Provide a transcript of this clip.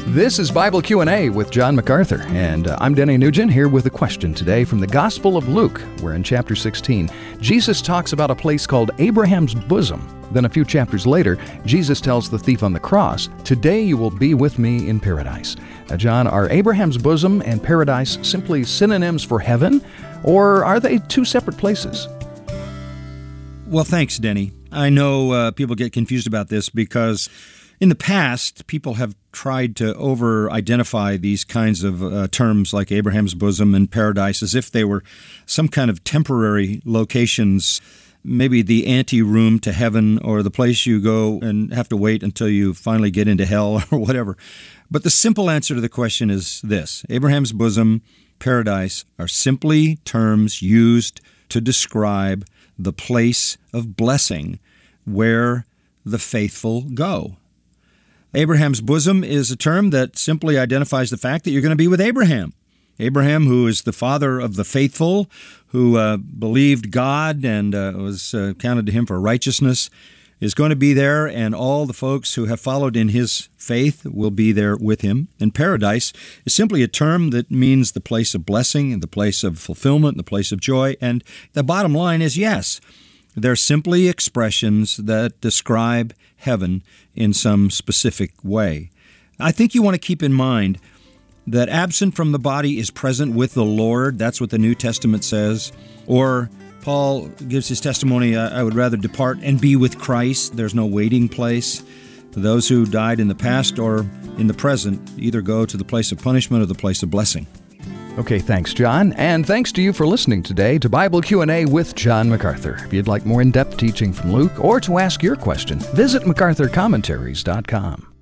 This is Bible Q&A with John MacArthur, and I'm Denny Nugent here with a question today from the Gospel of Luke, where in chapter 16, Jesus talks about a place called Abraham's bosom. Then a few chapters later, Jesus tells the thief on the cross, "Today you will be with me in paradise." Now, John, are Abraham's bosom and paradise simply synonyms for heaven, or are they two separate places? Well, thanks, Denny. I know people get confused about this because in the past, people have tried to over-identify these kinds of terms like Abraham's bosom and paradise as if they were some kind of temporary locations, maybe the anteroom to heaven or the place you go and have to wait until you finally get into hell or whatever. But the simple answer to the question is this: Abraham's bosom, paradise are simply terms used to describe the place of blessing where the faithful go. Abraham's bosom is a term that simply identifies the fact that you're going to be with Abraham. Abraham, who is the father of the faithful, who believed God and was counted to him for righteousness, is going to be there, and all the folks who have followed in his faith will be there with him. And paradise is simply a term that means the place of blessing and the place of fulfillment, the place of joy. And the bottom line is yes, they're simply expressions that describe heaven in some specific way. I think you want to keep in mind that absent from the body is present with the Lord. That's what the New Testament says. Or Paul gives his testimony, I would rather depart and be with Christ. There's no waiting place. Those who died in the past or in the present either go to the place of punishment or the place of blessing. Okay, thanks, John. And thanks to you for listening today to Bible Q&A with John MacArthur. If you'd like more in-depth teaching from Luke or to ask your question, visit MacArthurCommentaries.com.